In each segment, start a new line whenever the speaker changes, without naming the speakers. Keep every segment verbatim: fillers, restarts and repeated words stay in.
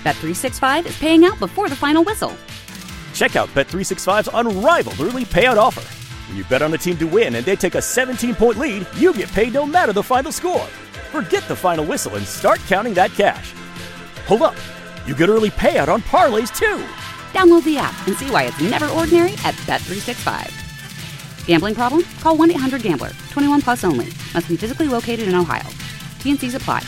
Bet three sixty-five is paying out before the final whistle.
Check out Bet three sixty-five's unrivaled early payout offer. When you bet on a team to win and they take a seventeen-point lead, you get paid no matter the final score. Forget the final whistle and start counting that cash. Hold up. You get early payout on parlays, too.
Download the app and see why it's never ordinary at Bet three sixty-five. Gambling problem? Call one eight hundred gambler. twenty-one plus only. Must be physically located in Ohio. T N Cs apply.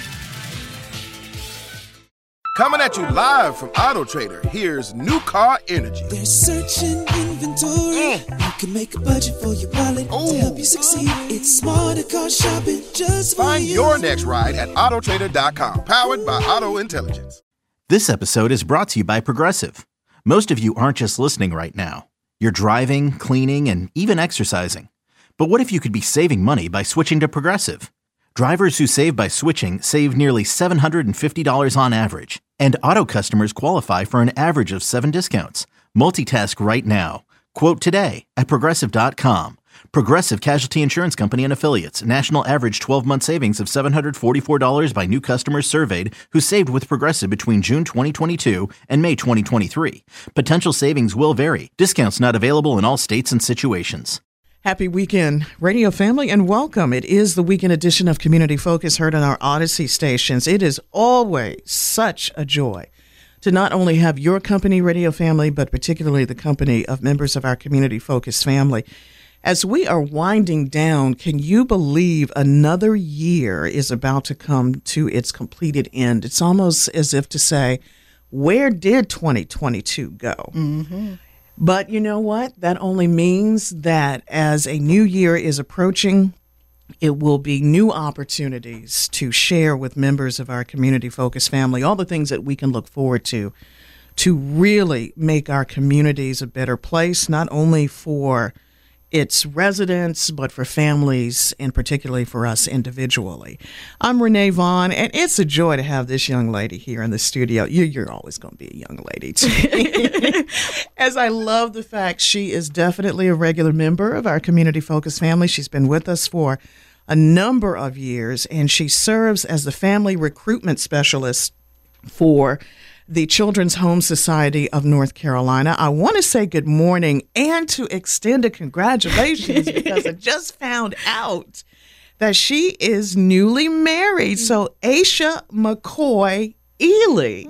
Coming at you live from Auto Trader, here's New Car Energy.
They're searching inventory. Mm. You can make a budget for your wallet Ooh. To help you succeed. It's smarter car shopping just for
Find
you.
your next ride at auto trader dot com. Powered by Auto Intelligence.
This episode is brought to you by Progressive. Most of you aren't just listening right now. You're driving, cleaning, and even exercising. But what if you could be saving money by switching to Progressive? Drivers who save by switching save nearly seven hundred fifty dollars on average. And auto customers qualify for an average of seven discounts. Multitask right now. Quote today at Progressive dot com. Progressive Casualty Insurance Company and Affiliates. National average twelve-month savings of seven hundred forty-four dollars by new customers surveyed who saved with Progressive between June twenty twenty-two and May twenty twenty-three. Potential savings will vary. Discounts not available in all states and situations.
Happy weekend, radio family, and welcome. It is the weekend edition of Community Focus heard on our Odyssey stations. It is always such a joy to not only have your company, radio family, but particularly the company of members of our Community Focus family. As we are winding down, can you believe another year is about to come to its completed end? It's almost as if to say, where did twenty twenty-two go? Mm-hmm. But you know what? That only means that as a new year is approaching, it will be new opportunities to share with members of our Community Focus family all the things that we can look forward to, to really make our communities a better place, not only for its residents, but for families and particularly for us individually. I'm Renee Vaughn, and it's a joy to have this young lady here in the studio. You, you're always going to be a young lady to me. As I love the fact she is definitely a regular member of our Community Focus family. She's been with us for a number of years, and she serves as the family recruitment specialist for the Children's Home Society of North Carolina. I want to say good morning and to extend a congratulations because I just found out that she is newly married. So Aisha McCoy Ely.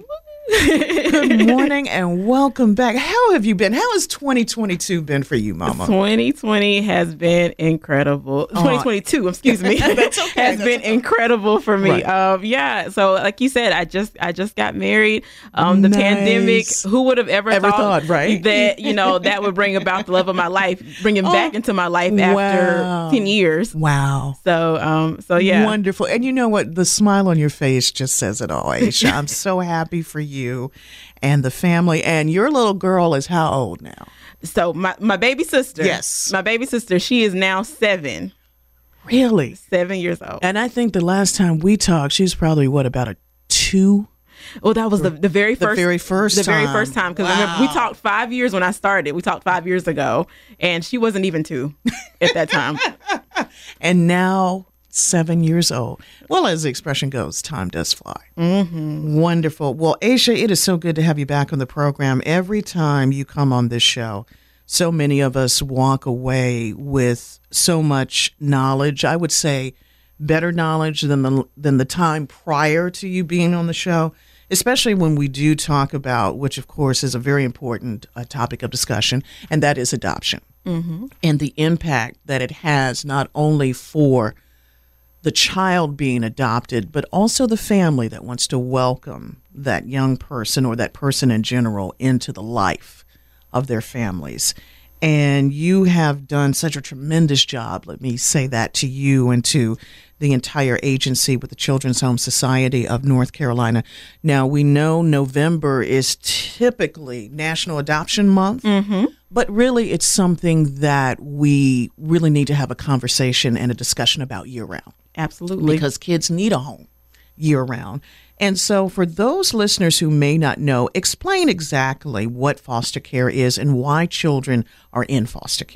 Good morning and welcome back. How have you been? How has twenty twenty-two been for you, Mama?
twenty twenty has been incredible. Uh, twenty twenty-two, excuse me,
That's okay.
has
That's
been
okay.
incredible for me.
Right.
Um, yeah. So, like you said, I just I just got married. Um, the
Nice.
pandemic. Who would have ever,
Ever
thought,
thought, right?
that you know that would bring about the love of my life, bring him oh, back into my life after
wow.
ten years.
Wow.
So, um, so yeah,
Wonderful. And you know what? The smile on your face just says it all, Aisha. I'm so happy for you and the family. And your little girl is how old now?
So my, my baby sister.
Yes.
My baby sister, she is now seven.
Really?
Seven years old.
And I think the last time we talked, she was probably, what, about a two?
Oh, that was the, the very
The
first
very first
the
time.
very first time because
Wow.
I remember we talked five years when I started. We talked five years ago, and she wasn't even two at that time.
And now seven years old. Well, as the expression goes, time does fly. Mm-hmm. Wonderful. Well, Aisha, it is so good to have you back on the program. Every time you come on this show, so many of us walk away with so much knowledge. I would say better knowledge than the than the time prior to you being on the show, especially when we do talk about, which of course is a very important uh, topic of discussion, and that is adoption. Mm-hmm. And the impact that it has not only for the child being adopted, but also the family that wants to welcome that young person or that person in general into the life of their families. And you have done such a tremendous job. Let me say that to you and to the entire agency with the Children's Home Society of North Carolina. Now, we know November is typically National Adoption Month, mm-hmm. but really it's something that we really need to have a conversation and a discussion about year-round.
Absolutely.
Because kids need a home year-round. And so for those listeners who may not know, explain exactly what foster care is and why children are in foster care.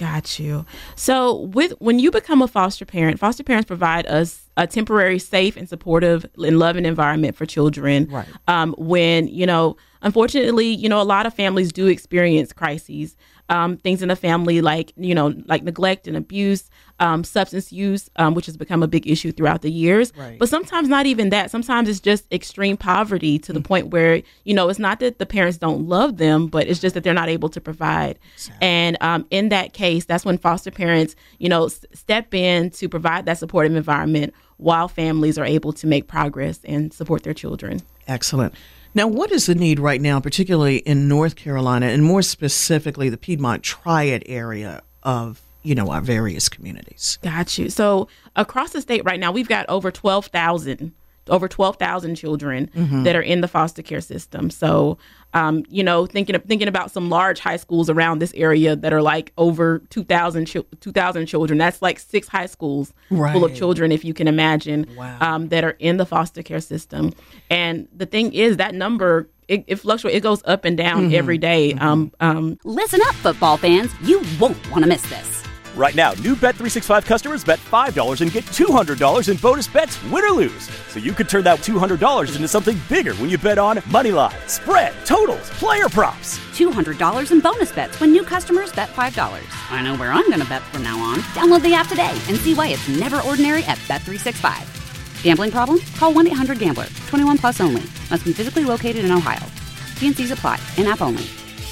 Got you. So with when you become a foster parent, foster parents provide us a temporary, safe and supportive and loving environment for children.
Right.
Um, when, you know, unfortunately, you know, a lot of families do experience crises, um, things in the family like, you know, like neglect and abuse, um, substance use, um, which has become a big issue throughout the years.
Right.
But sometimes not even that. Sometimes it's just extreme poverty to the mm-hmm. point where, you know, it's not that the parents don't love them, but it's just that they're not able to provide. Exactly. And um, in that case, that's when foster parents, you know, s- step in to provide that supportive environment while families are able to make progress and support their children.
Excellent. Now, what is the need right now, particularly in North Carolina, and more specifically the Piedmont Triad area of, you know, our various communities?
Got you. So across the state right now, we've got over twelve thousand, over twelve thousand children mm-hmm. that are in the foster care system. So, um, you know, thinking of, thinking about some large high schools around this area that are like over two thousand ch- two thousand children. That's like six high schools right. full of children, if you can imagine, wow. um, that are in the foster care system. And the thing is, that number, it, it fluctuates. It goes up and down mm-hmm. every day. Mm-hmm. Um, um,
Listen up, football fans. You won't want to miss this.
Right now, new Bet three sixty-five customers bet five dollars and get two hundred dollars in bonus bets, win or lose. So you could turn that two hundred dollars into something bigger when you bet on money line, spread, totals, player props.
two hundred dollars in bonus bets when new customers bet five dollars. I know where I'm going to bet from now on. Download the app today and see why it's never ordinary at Bet three sixty-five. Gambling problem? Call one eight hundred gambler. twenty-one plus only. Must be physically located in Ohio. T and C's apply. In-app only.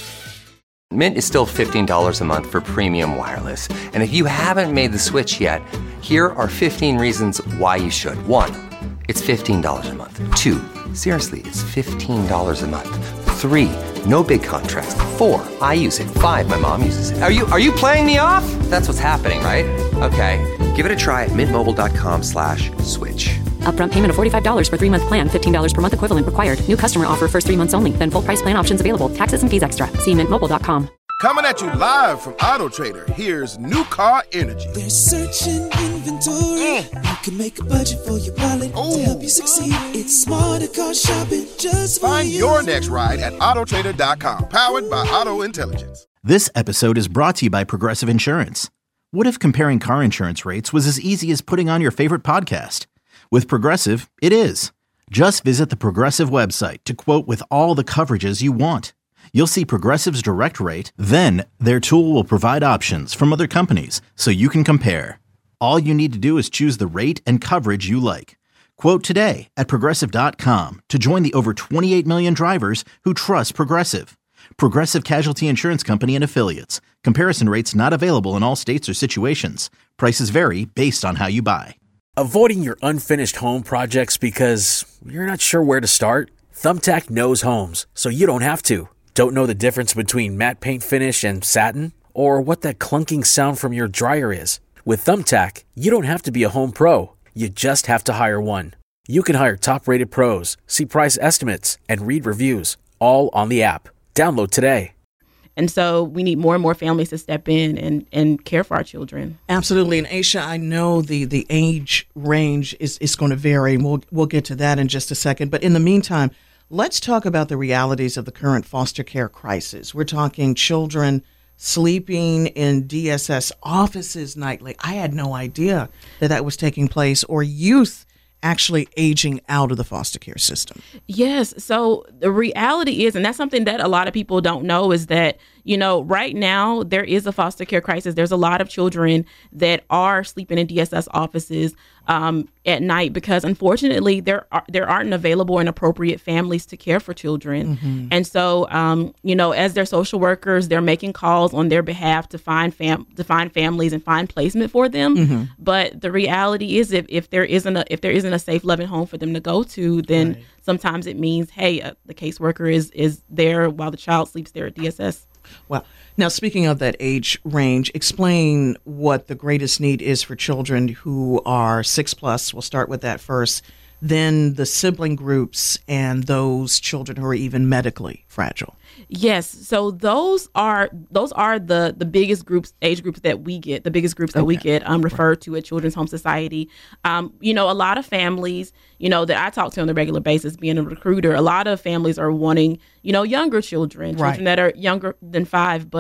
Mint is still fifteen dollars a month for premium wireless. And if you haven't made the switch yet, here are fifteen reasons why you should. One, it's fifteen dollars a month. Two, seriously, it's fifteen dollars a month. Three, no big contracts. Four, I use it. Five, my mom uses it. Are you are you playing me off? That's what's happening, right? Okay, give it a try at mintmobile.com slash switch.
Upfront payment of forty-five dollars for three-month plan, fifteen dollars per month equivalent required. New customer offer first three months only. Then full price plan options available. Taxes and fees extra. See mint mobile dot com.
Coming at you live from Auto Trader, here's New Car Energy.
There's searching inventory. Mm. You can make a budget for your wallet Ooh. To help you succeed. It's smarter car shopping just for
Find
you.
your next ride at auto trader dot com. Powered by Auto Intelligence.
This episode is brought to you by Progressive Insurance. What if comparing car insurance rates was as easy as putting on your favorite podcast? With Progressive, it is. Just visit the Progressive website to quote with all the coverages you want. You'll see Progressive's direct rate, then their tool will provide options from other companies so you can compare. All you need to do is choose the rate and coverage you like. Quote today at progressive dot com to join the over twenty-eight million drivers who trust Progressive. Progressive Casualty Insurance Company and Affiliates. Comparison rates not available in all states or situations. Prices vary based on how you buy.
Avoiding your unfinished home projects because you're not sure where to start? Thumbtack knows homes, so you don't have to. Don't know the difference between matte paint finish and satin? Or what that clunking sound from your dryer is? With Thumbtack, you don't have to be a home pro. You just have to hire one. You can hire top-rated pros, see price estimates, and read reviews, all on the app. Download today.
And so we need more and more families to step in and, and care for our children.
Absolutely. And Aisha, I know the, the age range is, is going to vary. We'll, we'll get to that in just a second. But in the meantime, let's talk about the realities of the current foster care crisis. We're talking children sleeping in D S S offices nightly. I had no idea that that was taking place, or youth actually aging out of the foster care system.
Yes. So the reality is, and that's something that a lot of people don't know, is that, you know, right now there is a foster care crisis. There's a lot of children that are sleeping in D S S offices um, at night because, unfortunately, there are, there aren't available and appropriate families to care for children. Mm-hmm. And so, um, you know, as their social workers, they're making calls on their behalf to find fam- to find families and find placement for them. Mm-hmm. But the reality is, if, if there isn't a if there isn't a safe, loving home for them to go to, then right. sometimes it means, hey, uh, the caseworker is is there while the child sleeps there at D S S.
Well, now speaking of that age range, explain what the greatest need is for children who are six plus. We'll start with that first. Then the sibling groups and those children who are even medically fragile.
Yes. So those are those are the, the biggest groups, age groups that we get, the biggest groups that okay. we get um, referred right. to at Children's Home Society. Um, you know, a lot of families, you know, that I talk to on a regular basis, being a recruiter, a lot of families are wanting, you know, younger children, right. children that are younger than five. But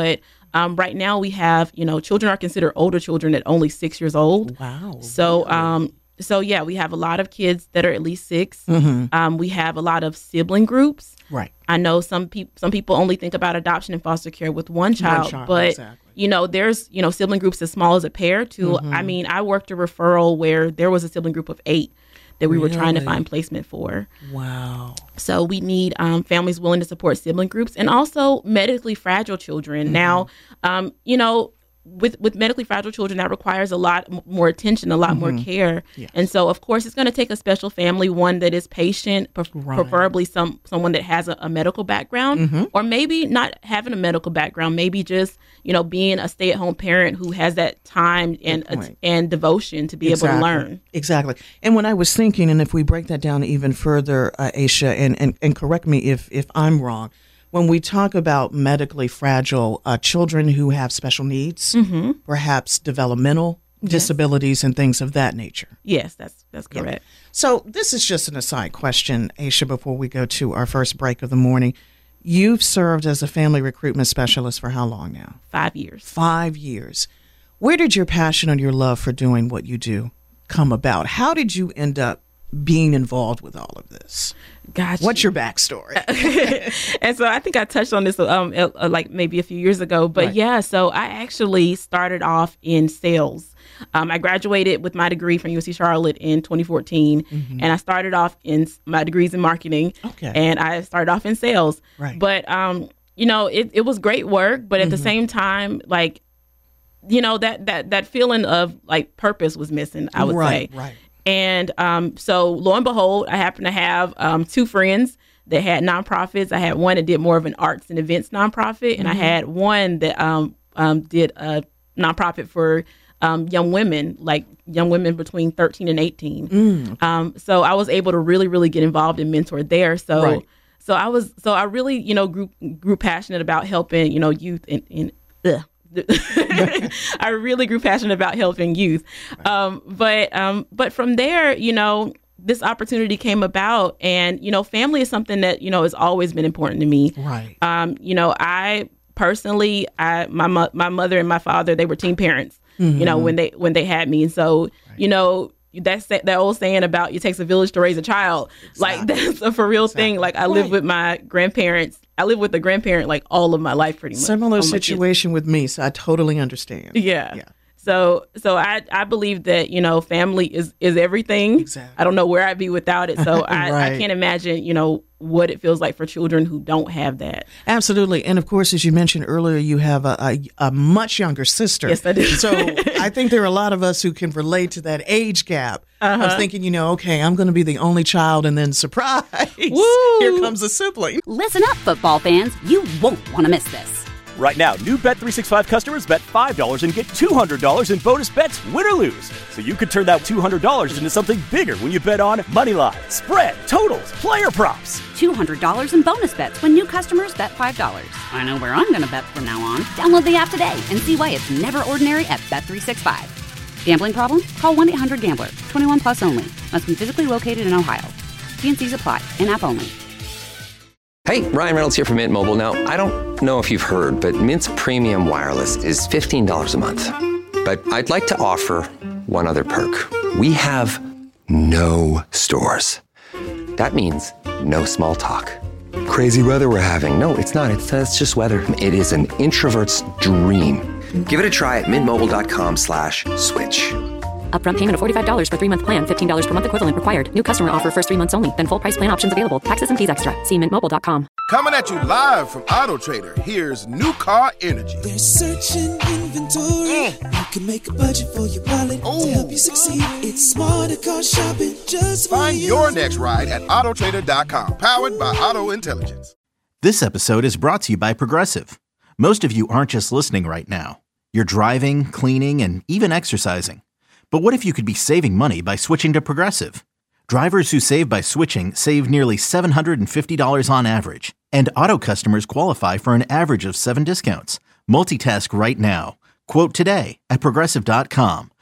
Um, right now we have, you know, children are considered older children at only six years old.
Wow.
So, um, so yeah, we have a lot of kids that are at least six.
Mm-hmm.
Um, we have a lot of sibling groups.
Right.
I know some people some people only think about adoption and foster care with one child,
one child
but
exactly.
you know, there's, you know, sibling groups as small as a pair to,
Mm-hmm.
I mean, I worked a referral where there was a sibling group of eight that we
really?
were trying to find placement for.
Wow.
So we need um, families willing to support sibling groups and also medically fragile children.
Mm-hmm.
Now, um, you know, with with medically fragile children, that requires a lot m- more attention, a lot
Mm-hmm.
more care.
Yes.
And so, of course, it's going to take a special family, one that is patient, pref-
Right.
preferably some someone that has a, a medical background,
Mm-hmm.
or maybe not having a medical background, maybe just, you know, being a stay-at-home parent who has that time and uh,
point.
and devotion to be
exactly.
able to learn.
Exactly. And when I was thinking, and if we break that down even further, uh, Aisha, and, and, and correct me if, if I'm wrong, when we talk about medically fragile uh, children who have special needs,
Mm-hmm.
perhaps developmental disabilities and things of that nature.
Yes, that's that's correct.
So this is just an aside question, Aisha, before we go to our first break of the morning. You've served as a family recruitment specialist for how long now?
Five years.
Five years. Where did your passion and your love for doing what you do come about? How did you end up being involved with all of this?
Gotcha.
What's your backstory?
And so I think I touched on this um uh, like maybe a few years ago, but
Right.
yeah, so I actually started off in sales. Um, I graduated with my degree from U N C Charlotte in twenty fourteen,
Mm-hmm.
and I started off in s- my degrees in marketing.
Okay.
And I started off in sales.
Right.
But um, you know, it, it was great work, but at
Mm-hmm.
the same time, like, you know, that that that feeling of like purpose was missing, I would
Right,
say.
right.
And um, so lo and behold, I happen to have um, two friends that had nonprofits. I had one that did more of an arts and events nonprofit, and I had one that um, um, did a nonprofit for um, young women, like young women between thirteen and eighteen. Um, so I was able to really, really get involved and mentor there. So,
Right.
so I was, so I really, you know, grew grew passionate about helping, you know, youth in. in ugh. I really grew passionate about helping youth. Um, but um, but from there, you know, this opportunity came about, and, you know, family is something that, you know, has always been important to me.
Right.
Um, you know, I personally, I my mo- my mother and my father, they were teen parents, you know, when they when they had me. And so, you know, that's that, that old saying about it takes a village to raise a child. Like, that's a for real thing. Like, I live
Right.
with my grandparents. I live with a grandparent like all of my life, pretty much.
Similar
All my kids.
situation with me, so I totally understand.
Yeah.
Yeah.
So so I, I believe that, you know, family is, is everything.
Exactly.
I don't know where I'd be without it. So I,
Right.
I can't imagine, you know, what it feels like for children who don't have that.
Absolutely. And of course, as you mentioned earlier, you have a, a, a much younger sister.
Yes, I do.
So I think there are a lot of us who can relate to that age gap
Uh-huh.
of thinking, you know, okay, I'm going to be the only child, and then surprise,
Woo!
here comes a sibling.
Listen up, football fans. You won't want to miss this.
Right now, new Bet three sixty-five customers bet five dollars and get two hundred dollars in bonus bets, win or lose. So you could turn that two hundred dollars into something bigger when you bet on money line, spread, totals, player props.
two hundred dollars in bonus bets when new customers bet five dollars. I know where I'm going to bet from now on. Download the app today and see why it's never ordinary at Bet three sixty-five. Gambling problem? Call one eight hundred gambler. twenty-one plus only. Must be physically located in Ohio. T and C's apply. In-app only.
Hey, Ryan Reynolds here from Mint Mobile. Now, I don't know if you've heard, but Mint's premium wireless is fifteen dollars a month. But I'd like to offer one other perk. We have no stores. That means no small talk. Crazy weather we're having. No, it's not. It's, uh, it's just weather. It is an introvert's dream. Give it a try at mintmobile.com slash switch.
Upfront payment of forty-five dollars for three-month plan, fifteen dollars per month equivalent required. New customer offer first three months only. Then full price plan options available. Taxes and fees extra. See mint mobile dot com.
Coming at you live from Auto Trader, here's New Car Energy.
There's searching inventory. You can make a budget for your wallet to help you succeed. It's smarter car shopping just for
Find
you.
your next ride at auto trader dot com, powered by Auto Intelligence.
This episode is brought to you by Progressive. Most of you aren't just listening right now. You're driving, cleaning, and even exercising. But what if you could be saving money by switching to Progressive? Drivers who save by switching save nearly seven hundred fifty dollars on average. And auto customers qualify for an average of seven discounts. Multitask right now. Quote today at progressive dot com.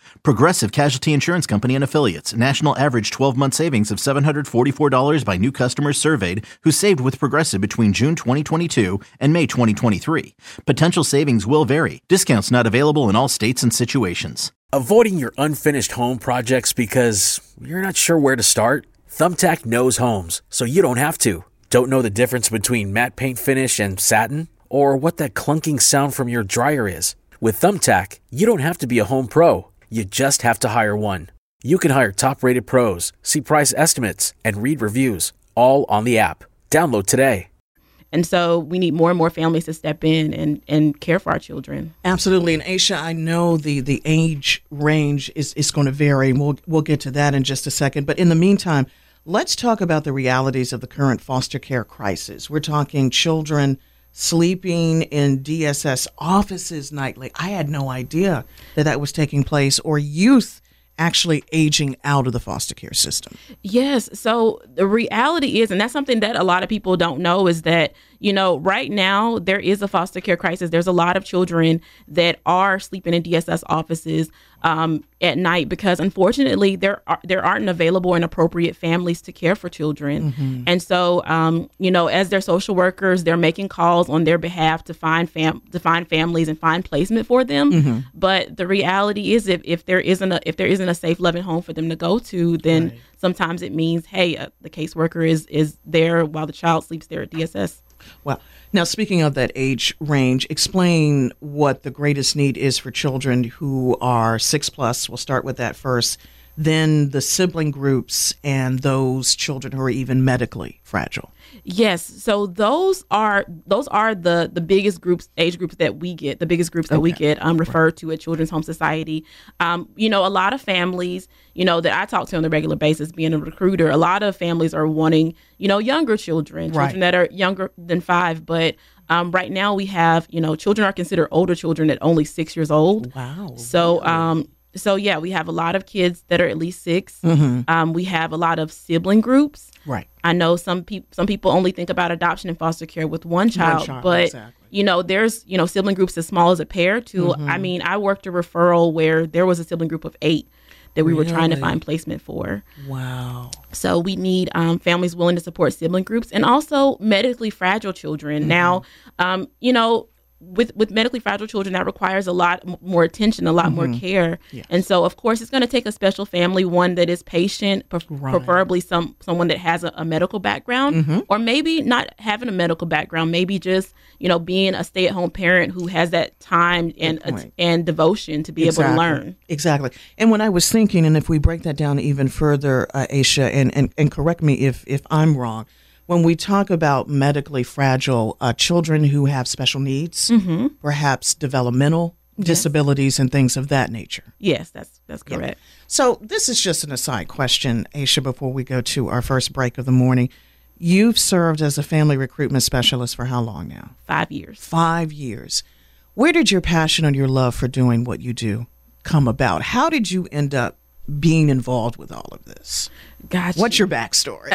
Progressive Casualty Insurance Company and Affiliates. National average twelve-month savings of seven hundred forty-four dollars by new customers surveyed who saved with Progressive between June twenty twenty-two and May twenty twenty-three. Potential savings will vary. Discounts not available in all states and situations.
Avoiding your unfinished home projects because you're not sure where to start? Thumbtack knows homes, so you don't have to. Don't know the difference between matte paint finish and satin? Or what that clunking sound from your dryer is? With Thumbtack, you don't have to be a home pro. You just have to hire one. You can hire top-rated pros, see price estimates, and read reviews, all on the app. Download today.
And so we need more and more families to step in and, and care for our children.
Absolutely. And Aisha, I know the, the age range is, is going to vary. And we'll, we'll get to that in just a second. But in the meantime, let's talk about the realities of the current foster care crisis. We're talking children sleeping in D S S offices nightly. I had no idea that that was taking place, or youth actually aging out of the foster care system.
Yes. So the reality is, and that's something that a lot of people don't know, is that, you know, right now there is a foster care crisis. There's a lot of children that are sleeping in D S S offices um, at night because, unfortunately, there are there aren't available and appropriate families to care for children. Mm-hmm. And so, um, you know, as their social workers, they're making calls on their behalf to find fam- to find families and find placement for them. Mm-hmm. But the reality is, if, if there isn't a if there isn't a safe, loving home for them to go to, then right. sometimes it means, hey, uh, the caseworker is is there while the child sleeps there at D S S.
Well, now speaking of that age range, explain what the greatest need is for children who are six plus. We'll start with that first. Then the sibling groups and those children who are even medically fragile.
Yes. So those are those are the, the biggest groups, age groups that we get, the biggest groups that okay. we get um, referred right. to at Children's Home Society. Um, you know, a lot of families, you know, that I talk to on a regular basis, being a recruiter, a lot of families are wanting, you know, younger children, right. children that are younger than five. But um, right now we have, you know, children are considered older children at only six years old.
Wow.
So, um, So, yeah, we have a lot of kids that are at least six. Mm-hmm. Um, we have a lot of sibling groups.
Right.
I know some people some people only think about adoption and foster care with one child, one child but, exactly. you know, there's, you know, sibling groups as small as a pair to, mm-hmm. I mean, I worked a referral where there was a sibling group of eight that we really? were trying to find placement for.
Wow.
So we need um, families willing to support sibling groups and also medically fragile children. Mm-hmm. Now, um, you know, With with medically fragile children, that requires a lot more attention, a lot mm-hmm. more care. Yes. And so, of course, it's going to take a special family, one that is patient, pre- right. preferably some someone that has a, a medical background, mm-hmm. or maybe not having a medical background, maybe just, you know, being a stay-at-home parent who has that time and uh, and devotion to be exactly. able to learn.
Exactly. And when I was thinking, and if we break that down even further, uh, Aisha, and, and, and correct me if, if I'm wrong, when we talk about medically fragile uh, children who have special needs, mm-hmm. perhaps developmental yes. disabilities and things of that nature.
Yes, that's that's correct.
Yeah. So this is just an aside question, Aisha, before we go to our first break of the morning. You've served as a family recruitment specialist for how long now?
Five years.
Five years. Where did your passion and your love for doing what you do come about? How did you end up being involved with all of this?
Gotcha.
What's your backstory?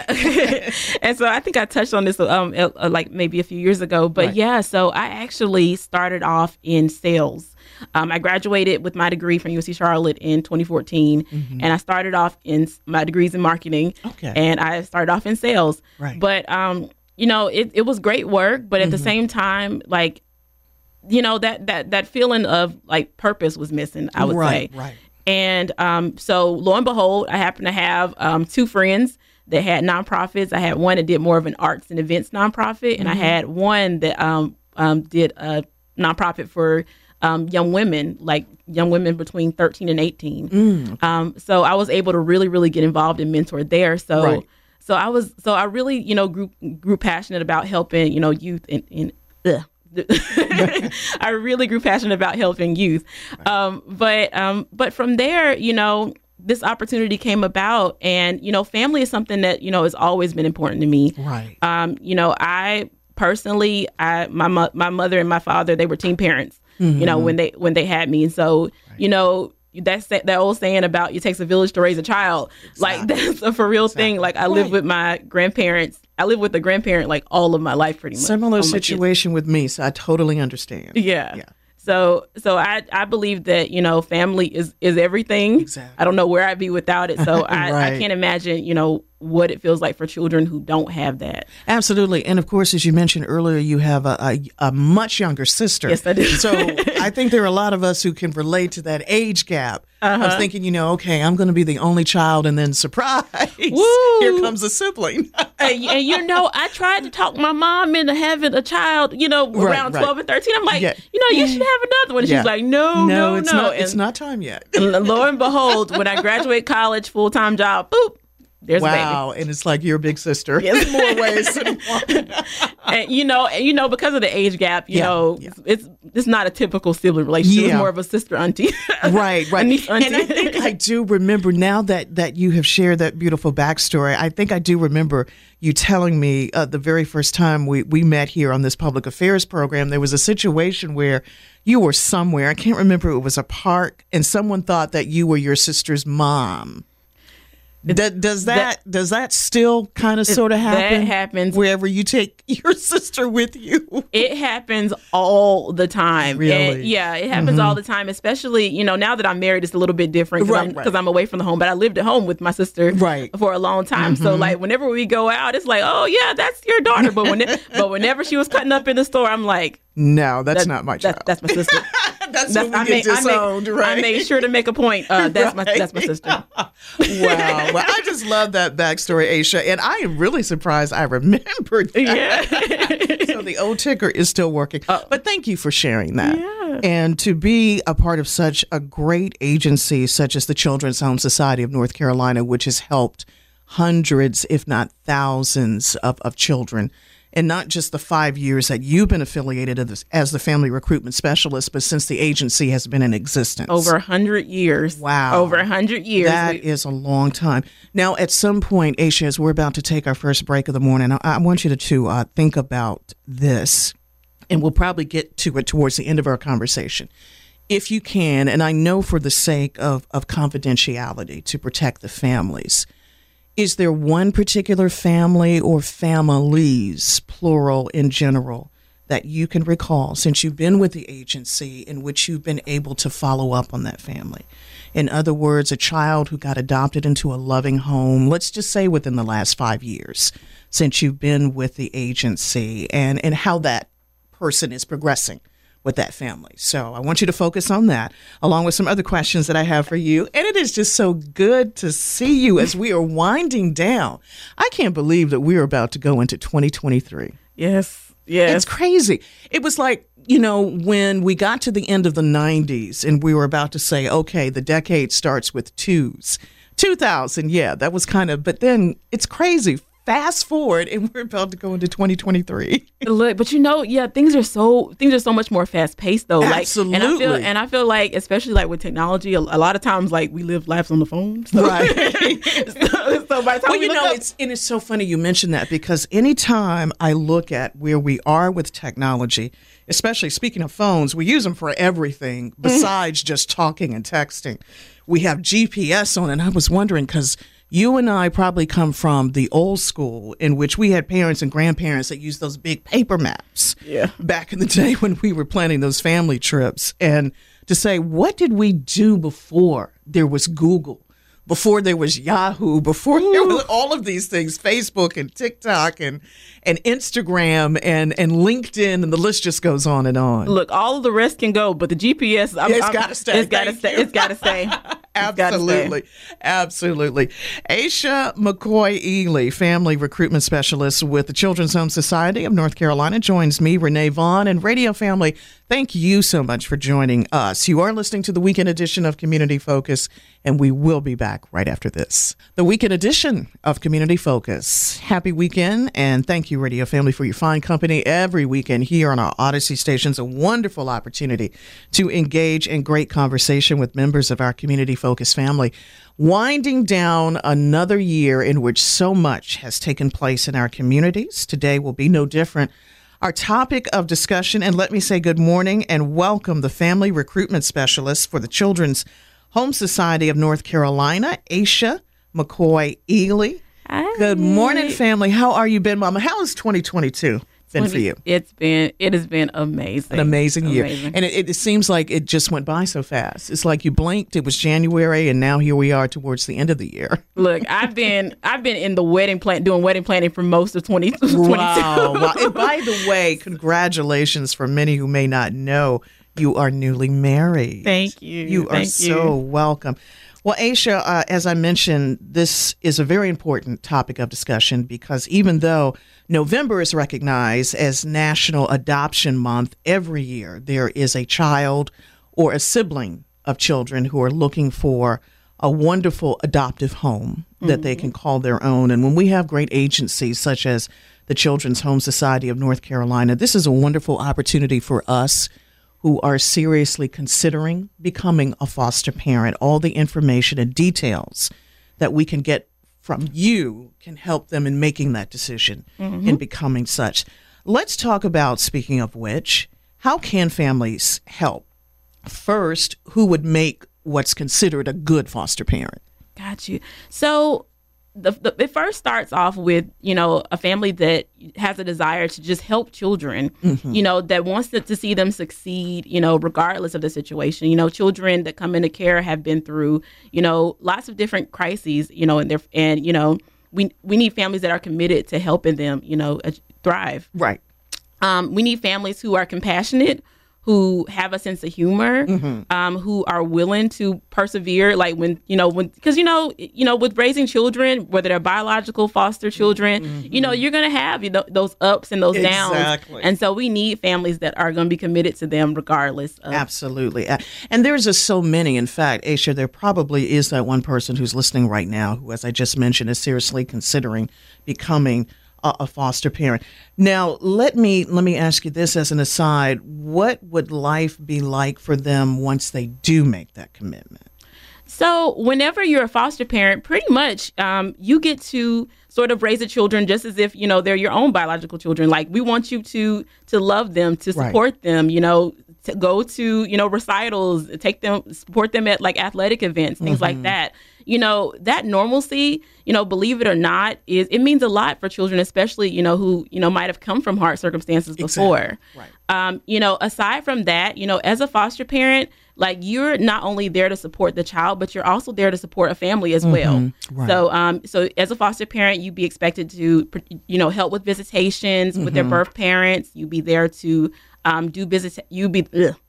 And so I think I touched on this um, uh, like maybe a few years ago, but right. yeah, so I actually started off in sales. Um, I graduated with my degree from U N C Charlotte in twenty fourteen, mm-hmm. and I started off in my degrees in marketing, okay. and I started off in sales. Right. But, um, you know, it, it was great work, but at mm-hmm. the same time, like, you know, that, that, that feeling of like purpose was missing, I would
right,
say.
Right.
And um, so lo and behold, I happen to have um, two friends that had nonprofits. I had one that did more of an arts and events nonprofit, and mm-hmm. I had one that um, um, did a nonprofit for um, young women, like young women between thirteen and eighteen. Mm, okay. um, so I was able to really, really get involved and mentor there. So, right. so I was, so I really, you know, grew grew passionate about helping, you know, youth in. in ugh. I really grew passionate about helping youth. Um, but um, but from there, you know, this opportunity came about, and, you know, family is something that, you know, has always been important to me.
Right.
Um, you know, I personally, I my mo- my mother and my father, they were teen parents, mm-hmm. you know, when they when they had me. And so, right. you know, that's that old saying about it takes a village to raise a child. Exactly. Like, that's a for real exactly. thing. Like, I live right. with my grandparents. I live with a grandparent like all of my life, pretty much.
Similar situation with me, so I totally understand.
Yeah.
Yeah.
So, so I, I believe that, you know, family is, is everything.
Exactly.
I don't know where I'd be without it. So I,
Right.
I can't imagine, you know, what it feels like for children who don't have that.
Absolutely. And of course, as you mentioned earlier, you have a, a, a much younger sister.
Yes, I do.
So I think there are a lot of us who can relate to that age gap
Uh-huh.
of thinking, you know, okay, I'm going to be the only child, and then surprise,
Woo!
here comes a sibling.
and, and, you know, I tried to talk my mom into having a child, you know,
Right,
around
right.
twelve and thirteen. I'm like,
Yeah.
you know, you should have another one. And
Yeah.
she's like, no, no,
it's
no.
not.
And,
It's not time yet.
and lo and behold, when I graduate college, full-time job, boop, there's a baby.
Wow, and it's like your big sister
Yes.
in more ways than one.
And you know, and you know, because of the age gap, you
Yeah,
know,
yeah.
it's it's not a typical sibling relationship.
Yeah.
It's more of a sister auntie.
Right, right.
A niece auntie.
And I think I do remember now that that you have shared that beautiful backstory. I think I do remember you telling me uh, the very first time we, we met here on this public affairs program, there was a situation where you were somewhere. I can't remember. It was a park, and someone thought that you were your sister's mom. Does, does that,
that-
does that still kind of sort of happen?
That happens
wherever you take your sister with you.
It happens all the time.
Really?
And yeah, it happens all the time, especially, you know, now that I'm married, it's a little bit different because
Right,
I'm,
right.
'cause I'm away from the home, but I lived at home with my sister
Right.
for a long time. So like whenever we go out, it's like, oh yeah, that's your daughter. But when but whenever she was cutting up in the store, I'm like,
No, that's
that-
not my child.
that- that's my sister.
that's
That's,
when we
I,
get
made, I,
disowned,
made,
right?
I made sure to make a point. Uh, that's my
Right.
that's my sister.
Wow. Well, I just love that backstory, Aisha. And I am really surprised I remembered that.
Yeah.
So the old ticker is still working.
Oh.
But thank you for sharing that.
Yeah.
And to be a part of such a great agency such as the Children's Home Society of North Carolina, which has helped hundreds, if not thousands, of, of children. And not just the five years that you've been affiliated as, as the family recruitment specialist, but since the agency has been in existence.
Over a hundred years.
Wow.
Over a hundred years.
That
We-
is a long time. Now, at some point, Aisha, as we're about to take our first break of the morning, I, I want you to, to uh, think about this, and we'll probably get to it towards the end of our conversation. If you can, and I know for the sake of, of confidentiality to protect the families, is there one particular family or families, plural in general, that you can recall since you've been with the agency in which you've been able to follow up on that family? In other words, a child who got adopted into a loving home, let's just say within the last five years since you've been with the agency, and, and how that person is progressing with that family. So I want you to focus on that, along with some other questions that I have for you. And it is just so good to see you as we are winding down. I can't believe that we're about to go into twenty twenty-three.
Yes. Yes.
It's crazy. It was like, you know, when we got to the end of the nineties and we were about to say, okay, the decade starts with twos. two thousand, yeah, that was kind of, but then it's crazy. Fast forward, and we're about to go into twenty twenty-three.
Look, but you know, yeah, things are so things are so much more fast paced though.
Absolutely.
Like, and I feel and I feel like, especially like with technology, a, a lot of times like we live lives on the phone. So.
Right.
so, so by the time
Well,
we
you
look
know,
up-
it's and it's so funny you mentioned that, because anytime I look at where we are with technology, especially speaking of phones, we use them for everything besides just talking and texting. We have G P S on, and I was wondering, because you and I probably come from the old school in which we had parents and grandparents that used those big paper maps
Yeah.
back in the day when we were planning those family trips. And to say, what did we do before there was Google, before there was Yahoo, before there was all of these things, Facebook and TikTok and and Instagram and, and LinkedIn, and the list just goes on and on.
look, all of the rest can go, but the G P S, I'm,
Yeah, it's
I'm-
gotta stay.
It's got to
Thank
stay.
you.
It's got to stay. It's gotta stay.
Absolutely. Absolutely. Aisha McCoy-Ely, Family Recruitment Specialist with the Children's Home Society of North Carolina, joins me, Renee Vaughn, and Radio Family. Thank you so much for joining us. You are listening to the weekend edition of Community Focus, and we will be back right after this. The weekend edition of Community Focus. Happy weekend, and thank you, Radio Family, for your fine company every weekend here on our Odyssey stations. A wonderful opportunity to engage in great conversation with members of our Community Focus family. Winding down another year in which so much has taken place in our communities. Today will be no different. Our topic of discussion, and let me say good morning and welcome the Family Recruitment Specialist for the Children's Home Society of North Carolina, Aisha McCoy-Ely.
Hi.
Good morning, family. How are you been, Mama? How has twenty twenty-two been for you?
It's been it has been amazing.
An amazing year.
Amazing.
And it, it seems like it just went by so fast. It's like you blinked, it was January, and now here we are towards the end of the year.
Look, I've been I've been in the wedding plan doing wedding planning for most of twenty twenty-two.
Wow. Wow. And by the way, congratulations for many who may not know, you are newly married.
Thank you.
You are
Thank
so
you.
welcome. Well, Aisha, uh, as I mentioned, this is a very important topic of discussion because even though November is recognized as National Adoption Month, every year there is a child or a sibling of children who are looking for a wonderful adoptive home that mm-hmm. they can call their own. And when we have great agencies such as the Children's Home Society of North Carolina, this is a wonderful opportunity for us who are seriously considering becoming a foster parent. All the information and details that we can get from you can help them in making that decision mm-hmm. and becoming such. Let's talk about, speaking of which, how can families help? First, who would make what's considered a good foster parent?
Got you. So the, the, it first starts off with, you know, a family that has a desire to just help children, mm-hmm. you know, that wants to, to see them succeed, you know, regardless of the situation. You know, children that come into care have been through, you know, lots of different crises, you know, and they're, and, you know, we, we need families that are committed to helping them, you know, thrive.
Right.
Um, we need families who are compassionate, who have a sense of humor, mm-hmm. um, who are willing to persevere, like when, you know, when, because, you know, you know, with raising children, whether they're biological foster children, mm-hmm. you know, you're going to have, you know, those ups and those downs.
Exactly.
And so we need families that are going to be committed to them regardless of.
Absolutely. And there's just so many. In fact, Aisha, there probably is that one person who's listening right now who, as I just mentioned, is seriously considering becoming a foster parent. Now, let me let me ask you this as an aside. What would life be like for them once they do make that commitment?
So whenever you're a foster parent, pretty much um, you get to sort of raise the children just as if, you know, they're your own biological children. Like, we want you to to love them, to support right. them, you know, to go to, you know, recitals, take them, support them at like athletic events, things mm-hmm. like that. You know, that normalcy, you know, believe it or not, is it means a lot for children, especially, you know, who, you know, might have come from hard circumstances before.
Exactly. Right.
Um, you know, aside from that, you know, as a foster parent, like, you're not only there to support the child, but you're also there to support a family as well.
Mm-hmm. Right.
So, um, so as a foster parent, you'd be expected to, you know, help with visitations mm-hmm. with their birth parents. You'd be there to um, do visit. You'd be.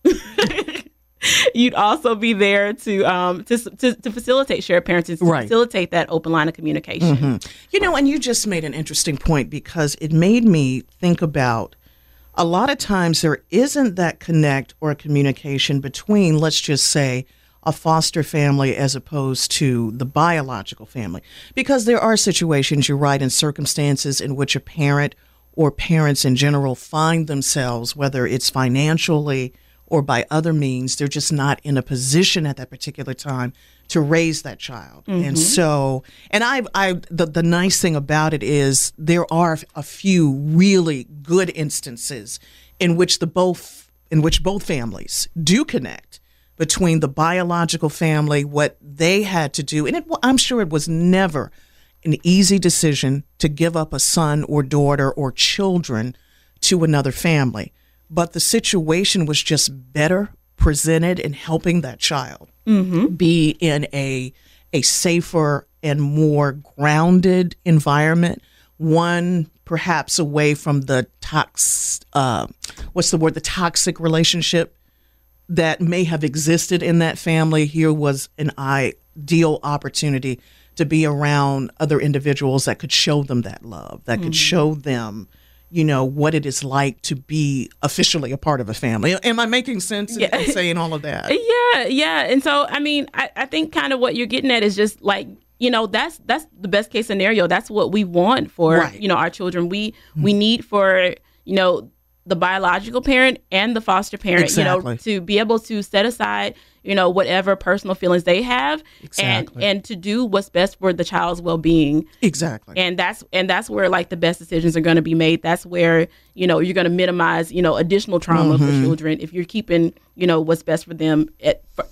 You'd also be there to um to to, to facilitate shared parenting, to
right.
facilitate that open line of communication.
Mm-hmm. You know, and you just made an interesting point because it made me think about a lot of times there isn't that connect or communication between, let's just say, a foster family as opposed to the biological family. Because there are situations, you're right, in circumstances in which a parent or parents in general find themselves, whether it's financially or by other means, they're just not in a position at that particular time to raise that child. Mm-hmm. And so, and I, I, the, the nice thing about it is there are a few really good instances in which the both, in which both families do connect between the biological family, what they had to do. And it, I'm sure it was never an easy decision to give up a son or daughter or children to another family. But the situation was just better presented in helping that child mm-hmm. be in a a safer and more grounded environment, one perhaps away from the tox, uh, what's the word, the toxic relationship that may have existed in that family. Here was an ideal opportunity to be around other individuals that could show them that love, that mm-hmm. could show them, you know, what it is like to be officially a part of a family. Am I making sense
yeah.
in saying all of that?
Yeah, yeah. And so, I mean, I, I think kind of what you're getting at is just like, you know, that's that's the best case scenario. That's what we want for, right. you know, our children. We mm-hmm. we need for, you know, the biological parent and the foster parent,
exactly.
you know, to be able to set aside, you know, whatever personal feelings they have
exactly.
and and to do what's best for the child's well-being.
Exactly.
And that's and that's where like the best decisions are going to be made. That's where, you know, you're going to minimize, you know, additional trauma mm-hmm. for children if you're keeping, you know, what's best for them at, for, at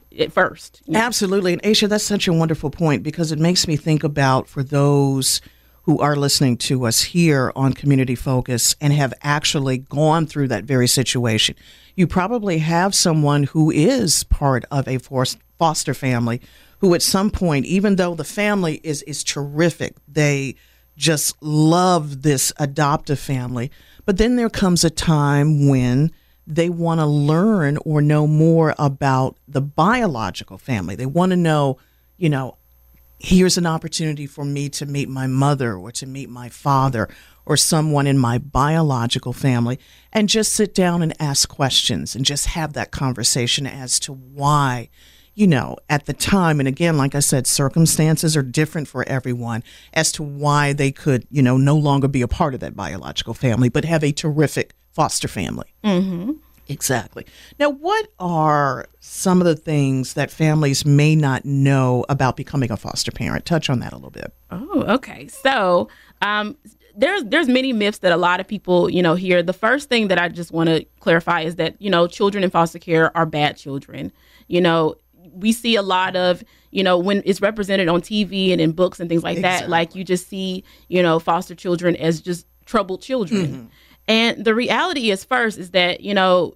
at first. You know?
Absolutely. And Aisha, that's such a wonderful point, because it makes me think about, for those who are listening to us here on Community Focus and have actually gone through that very situation. You probably have someone who is part of a foster family who at some point, even though the family is, is terrific, they just love this adoptive family, but then there comes a time when they want to learn or know more about the biological family. They want to know, you know, here's an opportunity for me to meet my mother or to meet my father or someone in my biological family, and just sit down and ask questions and just have that conversation as to why, you know, at the time. And again, like I said, circumstances are different for everyone as to why they could, you know, no longer be a part of that biological family, but have a terrific foster family.
Mm-hmm.
Exactly. Now, what are some of the things that families may not know about becoming a foster parent? Touch on that a little bit.
Oh, okay. So um, there's there's many myths that a lot of people, you know, hear. The first thing that I just want to clarify is that, you know, children in foster care are bad children. You know, we see a lot of, you know, when it's represented on T V and in books and things like exactly. that, like you just see, you know, foster children as just troubled children. Mm-hmm. And the reality is, first, is that, you know,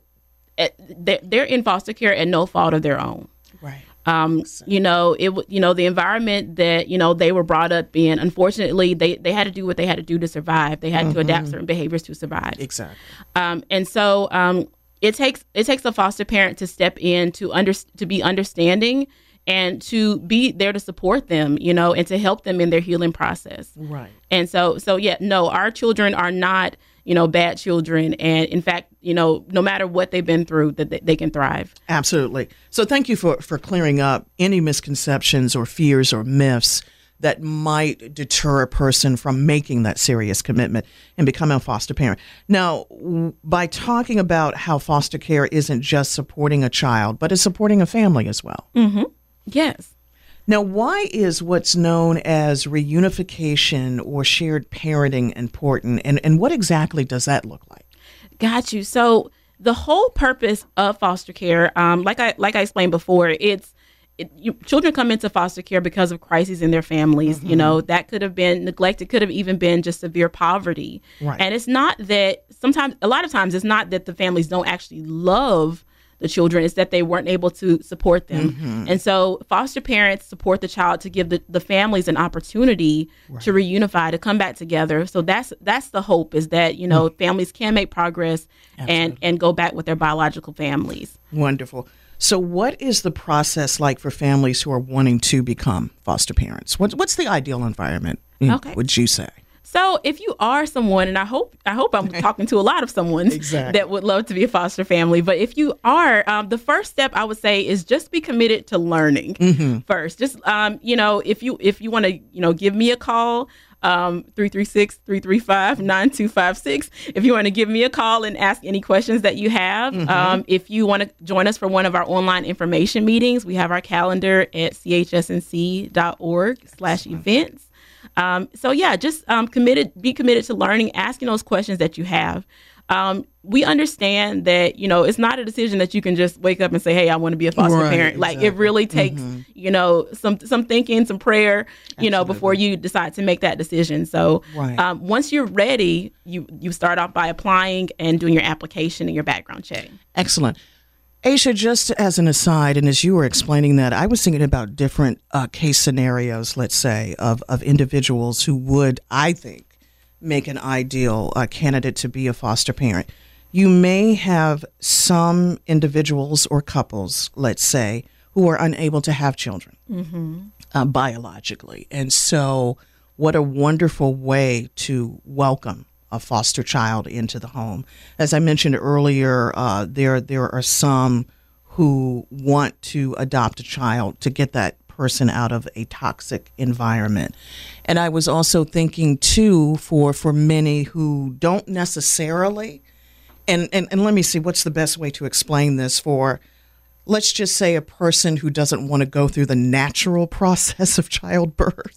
they're in foster care at no fault of their own.
Right.
Um, you know, it, you know, the environment that, you know, they were brought up in, unfortunately, they, they had to do what they had to do to survive. They had mm-hmm. to adapt certain behaviors to survive.
Exactly.
Um, and so um, it takes it takes a foster parent to step in to under, to be understanding and to be there to support them, you know, and to help them in their healing process.
Right.
And so, so yeah, no, our children are not, you know, bad children. And in fact, you know, no matter what they've been through, that they, they can thrive.
Absolutely. So thank you for, for clearing up any misconceptions or fears or myths that might deter a person from making that serious commitment and becoming a foster parent. Now, by talking about how foster care isn't just supporting a child, but is supporting a family as well.
Mm-hmm. Yes.
Now, why is what's known as reunification or shared parenting important, and, and what exactly does that look like?
Got you. So the whole purpose of foster care, um, like I like I explained before, it's it, you, children come into foster care because of crises in their families. Mm-hmm. You know, that could have been neglect. It could have even been just severe poverty.
Right.
And it's not that sometimes, a lot of times, it's not that the families don't actually love the children, is that they weren't able to support them. Mm-hmm. And so foster parents support the child to give the, the families an opportunity right. to reunify, to come back together. So that's that's the hope, is that, you know, mm-hmm. families can make progress and, and go back with their biological families.
Wonderful. So what is the process like for families who are wanting to become foster parents? What's, what's the ideal environment, okay. would you say?
So if you are someone, and I hope I hope I'm talking to a lot of someone
exactly.
that would love to be a foster family, but if you are, um, the first step I would say is just be committed to learning
mm-hmm.
first. Just, um, you know, if you if you want to, you know, give me a call, um, three three six, three three five, nine two five six. If you want to give me a call and ask any questions that you have, mm-hmm. um, if you want to join us for one of our online information meetings, we have our calendar at c h s n c dot org slash events. Um, so yeah, just um, committed, be committed to learning, asking those questions that you have. Um, we understand that, you know, it's not a decision that you can just wake up and say, hey, I want to be a foster
right,
parent.
Exactly.
Like it really takes, mm-hmm. you know, some some thinking, some prayer, you
Absolutely.
know, before you decide to make that decision. So
right.
um, once you're ready, you, you start off by applying and doing your application and your background check.
Excellent. Aisha, just as an aside, and as you were explaining that, I was thinking about different uh, case scenarios, let's say, of, of individuals who would, I think, make an ideal uh, candidate to be a foster parent. You may have some individuals or couples, let's say, who are unable to have children
mm-hmm.
uh, biologically. And so what a wonderful way to welcome a foster child into the home. As I mentioned earlier, uh, there there are some who want to adopt a child to get that person out of a toxic environment. And I was also thinking, too, for, for many who don't necessarily, and, and, and let me see, what's the best way to explain this for, let's just say a person who doesn't want to go through the natural process of childbirth.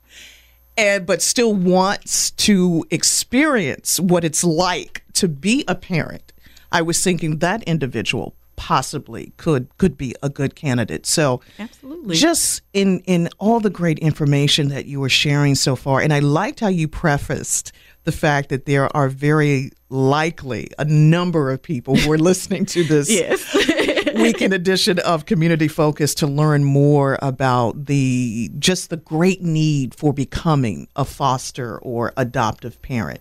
And but still wants to experience what it's like to be a parent. I was thinking that individual possibly could could be a good candidate. So
absolutely,
just in in all the great information that you were sharing so far, and I liked how you prefaced the fact that there are very likely a number of people who are listening to this
yes.
weekend edition of Community Focus to learn more about the just the great need for becoming a foster or adoptive parent.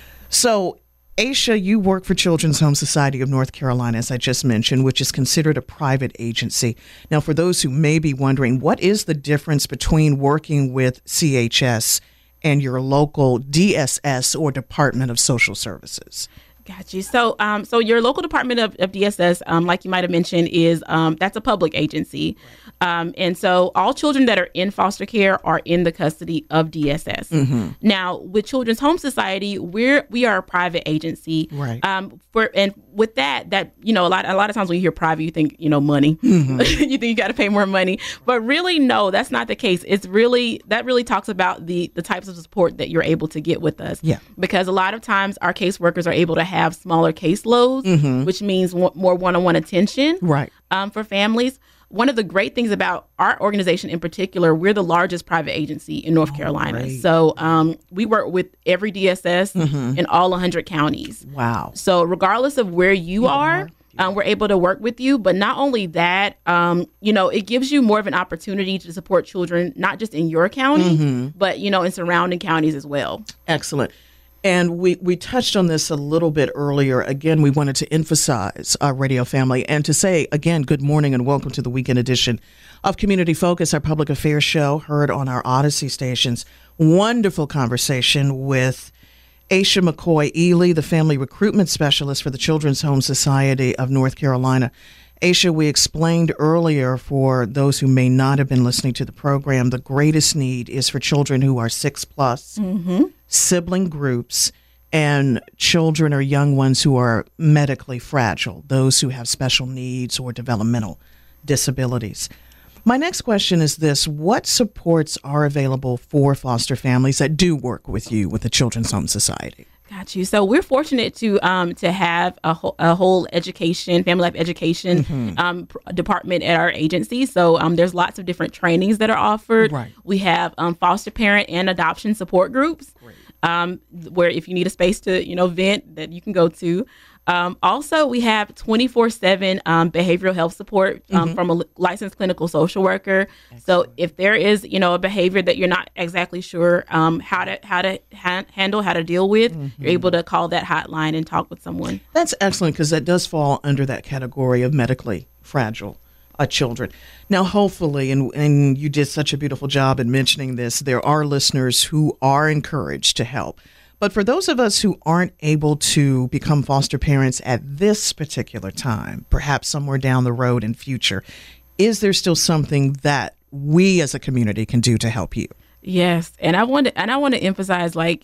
So, Aisha, you work for Children's Home Society of North Carolina, as I just mentioned, which is considered a private agency. Now, for those who may be wondering, what is the difference between working with C H S and your local D S S or Department of Social Services?
Got you. So, um, so your local Department of, of D S S, um, like you might have mentioned, is um, that's a public agency, um, and so all children that are in foster care are in the custody of D S S.
Mm-hmm.
Now, with Children's Home Society, we're we are a private agency,
right?
Um, for and with that, that you know, a lot a lot of times when you hear private, you think you know money,
mm-hmm.
you think you got to pay more money, but really, no, that's not the case. It's really that really talks about the the types of support that you're able to get with us,
yeah.
Because a lot of times our caseworkers are able to have have smaller caseloads,
mm-hmm.
which means w- more one-on-one attention
right.
um, for families. One of the great things about our organization in particular, we're the largest private agency in North oh, Carolina.
Great.
So um, we work with every D S S
mm-hmm.
in all one hundred counties.
Wow.
So regardless of where you mm-hmm. are, um, we're able to work with you. But not only that, um, you know, it gives you more of an opportunity to support children, not just in your county,
mm-hmm.
but, you know, in surrounding counties as well.
Excellent. And we, we touched on this a little bit earlier. Again, we wanted to emphasize our radio family and to say, again, good morning and welcome to the weekend edition of Community Focus, our public affairs show heard on our Odyssey stations. Wonderful conversation with Aisha McCoy-Ely, the family recruitment specialist for the Children's Home Society of North Carolina. Aisha, we explained earlier, for those who may not have been listening to the program, the greatest need is for children who are six plus,
mm-hmm.
sibling groups, and children or young ones who are medically fragile, those who have special needs or developmental disabilities. My next question is this: what supports are available for foster families that do work with you with the Children's Home Society?
Got you. So we're fortunate to um, to have a, whole, a whole education, family life education
mm-hmm.
um, pr- department at our agency. So um, there's lots of different trainings that are offered.
Right.
We have um, foster parent and adoption support groups, um, where if you need a space to you know vent, that you can go to. Um, also, we have twenty-four seven um, behavioral health support um,
mm-hmm.
from a licensed clinical social worker.
Excellent.
So if there is, you know, a behavior that you're not exactly sure um, how to how to ha- handle, how to deal with,
mm-hmm.
you're able to call that hotline and talk with someone.
That's excellent, because that does fall under that category of medically fragile uh, children. Now, hopefully, and, and you did such a beautiful job in mentioning this, there are listeners who are encouraged to help. But for those of us who aren't able to become foster parents at this particular time, perhaps somewhere down the road in future, is there still something that we as a community can do to help you?
Yes, and I want to and I want to emphasize, like,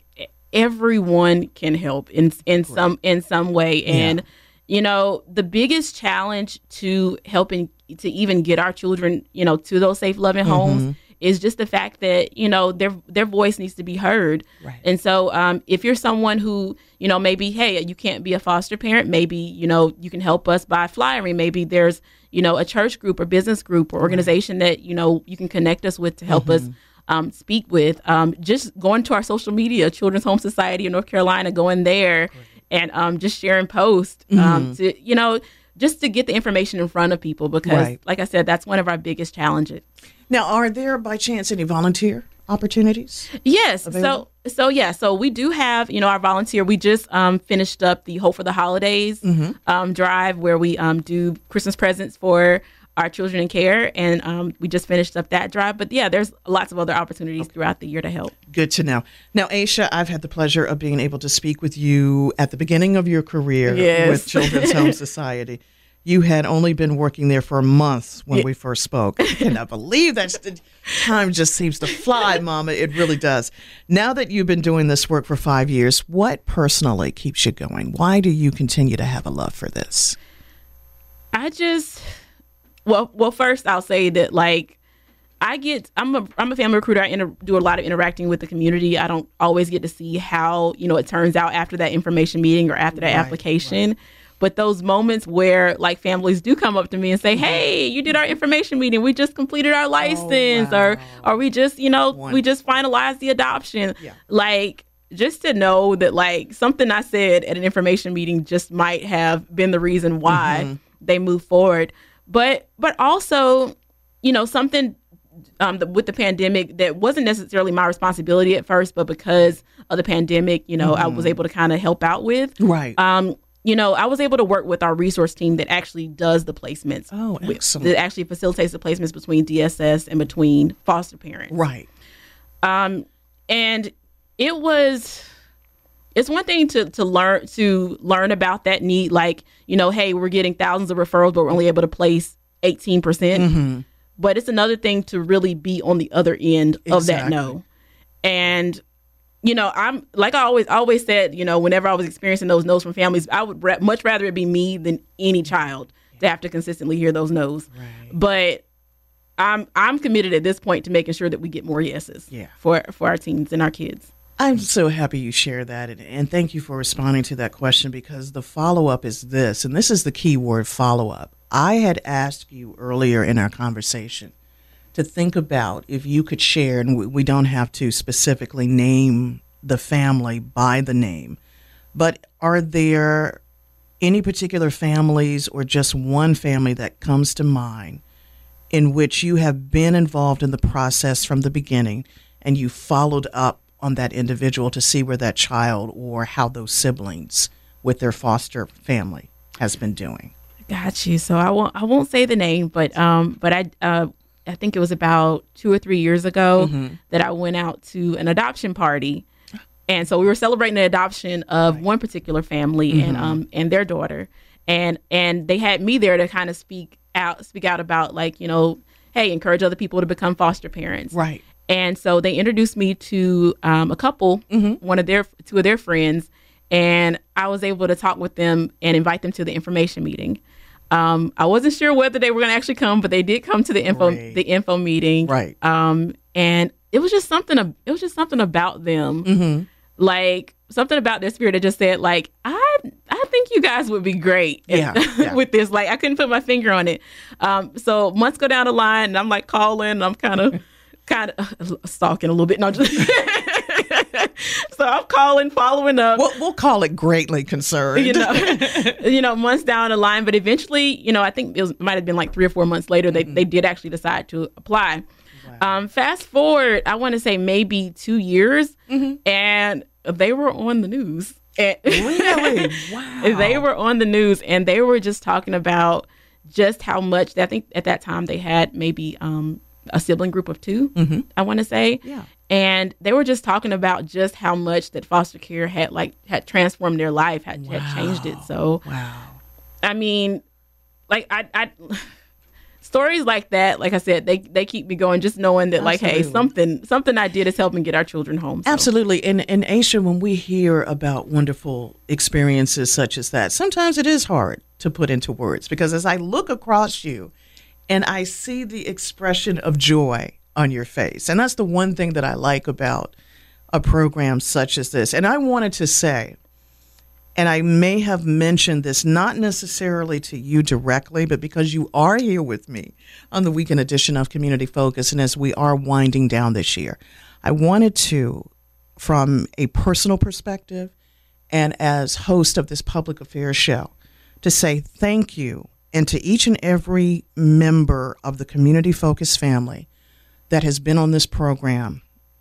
everyone can help in in Great. some in some way, and yeah. you know, the biggest challenge to helping to even get our children, you know, to those safe, loving mm-hmm. homes is just the fact that, you know, their their voice needs to be heard.
Right.
And so um, if you're someone who, you know, maybe, hey, you can't be a foster parent, maybe, you know, you can help us by flyering. Maybe there's, you know, a church group or business group or organization right. that, you know, you can connect us with to help mm-hmm. us um, speak with. Um, just going to our social media, Children's Home Society of North Carolina, going there Great. and um, just sharing posts um, mm-hmm. to, you know, just to get the information in front of people, because, right. like I said, that's one of our biggest challenges.
Now, are there by chance any volunteer opportunities?
Yes.
available?
So, so yeah. So we do have, you know, our volunteer. We just um, finished up the Hope for the Holidays
mm-hmm.
um, drive, where we um, do Christmas presents for our children in care, and um, we just finished up that drive. But yeah, there's lots of other opportunities okay. throughout the year to help.
Good to know. Now, Aisha, I've had the pleasure of being able to speak with you at the beginning of your career
yes.
with Children's Home Society. You had only been working there for a month when yeah. we first spoke. I cannot believe that. The time just seems to fly, Mama. It really does. Now that you've been doing this work for five years, what personally keeps you going? Why do you continue to have a love for this?
I just, well, well, first I'll say that, like, I get, I'm a, I'm a family recruiter. I inter, do a lot of interacting with the community. I don't always get to see how, you know, it turns out after that information meeting or after that right, application. Right. But those moments where like families do come up to me and say, hey, you did our information meeting. We just completed our license
oh, wow.
or, or we just, you know,
Wonderful.
we just finalized the adoption.
Yeah.
Like, just to know that like something I said at an information meeting just might have been the reason why mm-hmm. they move forward. But, but also, you know, something um, the, with the pandemic that wasn't necessarily my responsibility at first, but because of the pandemic, you know, mm-hmm. I was able to kind of help out with.
Right.
Um, you know, I was able to work with our resource team that actually does the placements.
Oh, excellent.
That actually facilitates the placements between D S S and between foster parents.
Right.
Um, and it was, it's one thing to, to learn, to learn about that need. Like, you know, hey, we're getting thousands of referrals, but we're only able to place eighteen percent. Mm-hmm. But it's another thing to really be on the other end of
exactly.
that no. And, you know, I'm like I always always said, you know, whenever I was experiencing those no's from families, I would ra- much rather it be me than any child to have to consistently hear those no's.
Right.
But I'm I'm committed at this point to making sure that we get more yeses
yeah.
for for our teens and our kids.
I'm so happy you shared that, and, and thank you for responding to that question, because the follow-up is this, and this is the key word, follow-up. I had asked you earlier in our conversation to think about if you could share, and we, we don't have to specifically name the family by the name, but are there any particular families or just one family that comes to mind in which you have been involved in the process from the beginning and you followed up on that individual to see where that child or how those siblings with their foster family has been doing?
Got you. So I won't I won't say the name, but um, but I uh, I think it was about two or three years ago mm-hmm. that I went out to an adoption party, and so we were celebrating the adoption of right. one particular family mm-hmm. and um and their daughter, and and they had me there to kind of speak out speak out about, like, you know, hey, encourage other people to become foster parents.
Right.
And so they introduced me to um, a couple, mm-hmm. one of their two of their friends, and I was able to talk with them and invite them to the information meeting. Um, I wasn't sure whether they were going to actually come, but they did come to the info
right.
the info meeting.
Right.
Um, and it was just something. It was just something about them, mm-hmm. like something about their spirit that just said, like, I I think you guys would be great
yeah, yeah.
with this. Like, I couldn't put my finger on it. Um, so months go down the line, and I'm like calling, and I'm kind of. Kind of uh, stalking a little bit. No, just so I'm calling, following up.
We'll, we'll call it greatly concerned.
You know, you know, months down the line, but eventually, you know, I think it was, might have been like three or four months later, they mm-hmm. they did actually decide to apply. Wow. Um, fast forward, I want to say maybe two years, mm-hmm. and they were on the news. And
really? Wow.
They were on the news, and they were just talking about just how much. I think at that time they had maybe. Um, a sibling group of two, mm-hmm. I want to say.
Yeah.
And they were just talking about just how much that foster care had like had transformed their life, had, wow. had changed it. So,
wow.
I mean, like I, I, stories like that, like I said, they, they keep me going, just knowing that Absolutely. like, hey, something, something I did is helping get our children home. So.
Absolutely. And, and Aisha, when we hear about wonderful experiences such as that, sometimes it is hard to put into words, because as I look across you, and I see the expression of joy on your face. And that's the one thing that I like about a program such as this. And I wanted to say, and I may have mentioned this not necessarily to you directly, but because you are here with me on the weekend edition of Community Focus, and as we are winding down this year, I wanted to, from a personal perspective and as host of this public affairs show, to say thank you. And to each and every member of the Community Focus family that has been on this program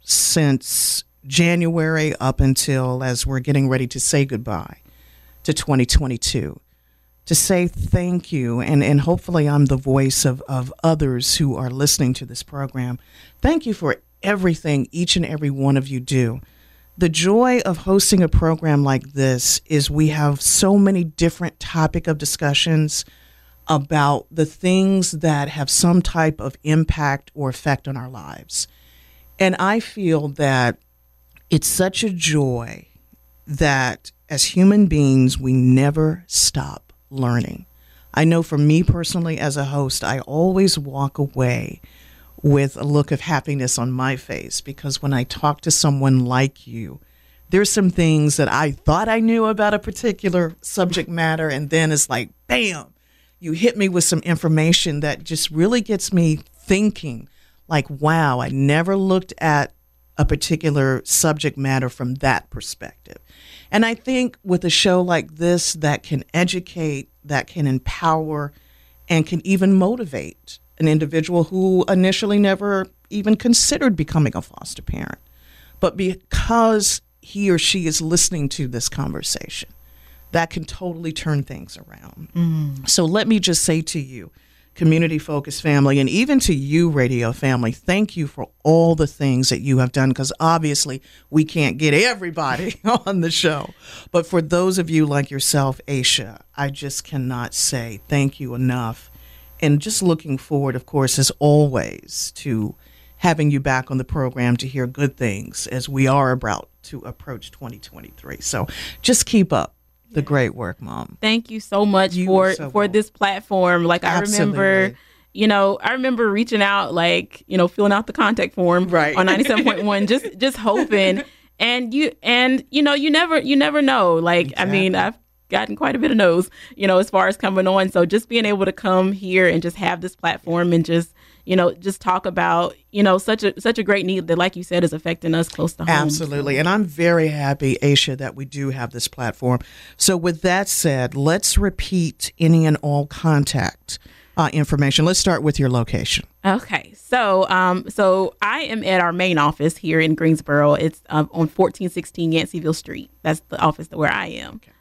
since January up until as we're getting ready to say goodbye to twenty twenty-two, to say thank you. And, and hopefully I'm the voice of, of others who are listening to this program. Thank you for everything each and every one of you do. The joy of hosting a program like this is we have so many different topic of discussions about the things that have some type of impact or effect on our lives. And I feel that it's such a joy that as human beings, we never stop learning. I know for me personally as a host, I always walk away with a look of happiness on my face, because when I talk to someone like you, there's some things that I thought I knew about a particular subject matter, and then it's like, bam, you hit me with some information that just really gets me thinking, like, wow, I never looked at a particular subject matter from that perspective. And I think with a show like this that can educate, that can empower, and can even motivate an individual who initially never even considered becoming a foster parent, but because he or she is listening to this conversation, that can totally turn things around. Mm. So let me just say to you, Community Focus family, and even to you, radio family, thank you for all the things that you have done, because obviously we can't get everybody on the show. But for those of you like yourself, Aisha, I just cannot say thank you enough. And just looking forward, of course, as always, to having you back on the program to hear good things as we are about to approach twenty twenty-three. So just keep up the great work, Mom.
Thank you so much
you
for
so
for this platform. Like,
Absolutely.
I remember, you know, I remember reaching out, like, you know, filling out the contact form
right.
on ninety-seven point one, just just hoping. And you and you know, you never you never know. Like, exactly. I mean, I've gotten quite a bit of no's, you know, as far as coming on. So just being able to come here and just have this platform and just, you know, just talk about, you know, such a such a great need that, like you said, is affecting us close to home.
Absolutely. And I'm very happy, Aisha, that we do have this platform. So with that said, let's repeat any and all contact uh, information. Let's start with your location.
Okay. So um, so I am at our main office here in Greensboro. It's um, on fourteen sixteen Yanceyville Street. That's the office where I am. Okay.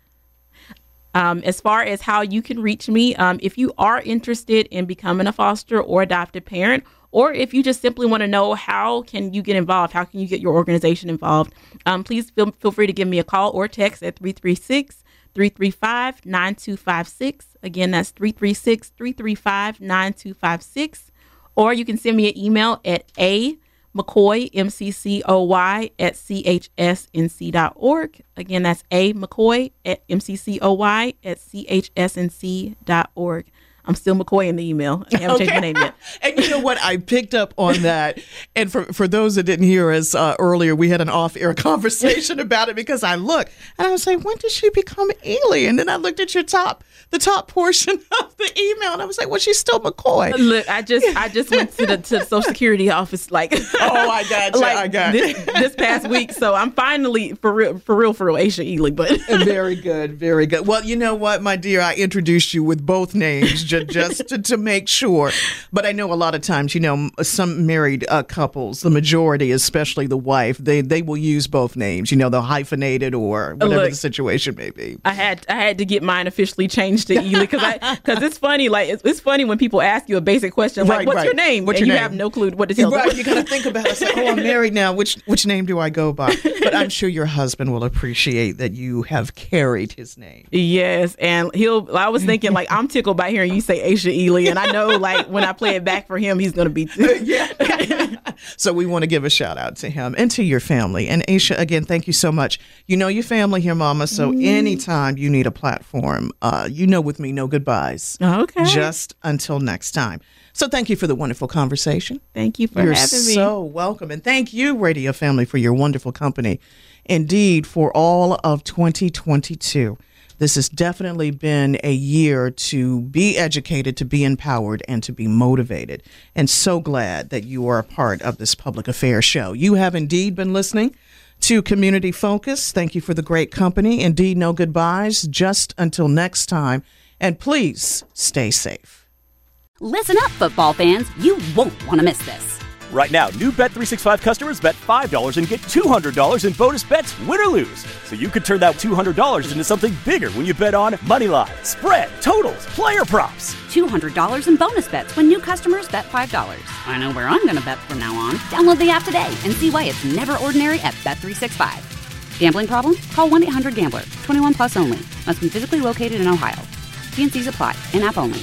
Um, as far as how you can reach me, um, if you are interested in becoming a foster or adopted parent, or if you just simply want to know how can you get involved, how can you get your organization involved, um, please feel, feel free to give me a call or text at three three six, three three five, nine two five six. Again, that's three three six, three three five, nine two five six. Or you can send me an email at a McCoy, M C C O Y, at C H S N C dot org. Again, that's A McCoy at M C C O Y at C H S N C dot org. I'm still McCoy in the email. I haven't okay. changed my name yet.
And you know what? I picked up on that. And for, for those that didn't hear us uh, earlier, we had an off-air conversation about it, because I looked and I was like, when did she become Ely? And then I looked at your top, the top portion of the email, and I was like, well, she's still McCoy.
Look, I just I just went to the to the Social Security office like
oh, I got you.
like
I got
this, this past week. So I'm finally for real for real for real Aisha Ely. But
very good, very good. Well, you know what, my dear, I introduced you with both names just, just to, to make sure. But I know a lot of times, you know, some married uh, couples, the majority, especially the wife, they they will use both names. You know, they'll hyphenate it or whatever Look, the situation may be.
I had I had to get mine officially changed to Ely because I because it's funny. Like it's, it's funny when people ask you a basic question like,
right,
"What's
right.
your name?"
What's
and
your
you
name?
have no clue what to tell
right,
them.
You got to think about it. It's like, oh, I'm married now. Which which name do I go by? But I'm sure your husband will appreciate that you have carried his name.
Yes, and he'll. I was thinking like I'm tickled by hearing you say Aisha Ely, and I know like when I play it back for him, he's going to be. Too.
yeah. So we want to give a shout out to him and to your family. And Aisha, again, thank you so much. You know your family here, Mama. So mm. anytime you need a platform, uh, you know with me, no goodbyes.
Okay.
Just until next time. So thank you for the wonderful conversation.
Thank you for
You're
having me.
You're so welcome. And thank you, Radio Family, for your wonderful company. Indeed, for all of twenty twenty-two. This has definitely been a year to be educated, to be empowered, and to be motivated. And so glad that you are a part of this public affairs show. You have indeed been listening to Community Focus. Thank you for the great company. Indeed, no goodbyes. Just until next time. And please stay safe.
Listen up, football fans. You won't want to miss this.
Right now, new Bet three sixty-five customers bet five dollars and get two hundred dollars in bonus bets, win or lose. So you could turn that two hundred dollars into something bigger when you bet on money line, spread, totals, player props.
two hundred dollars in bonus bets when new customers bet five dollars. I know where I'm going to bet from now on. Download the app today and see why it's never ordinary at Bet three sixty-five. Gambling problem? Call one eight hundred gambler. twenty-one plus only. Must be physically located in Ohio. T and C's apply. In-app only.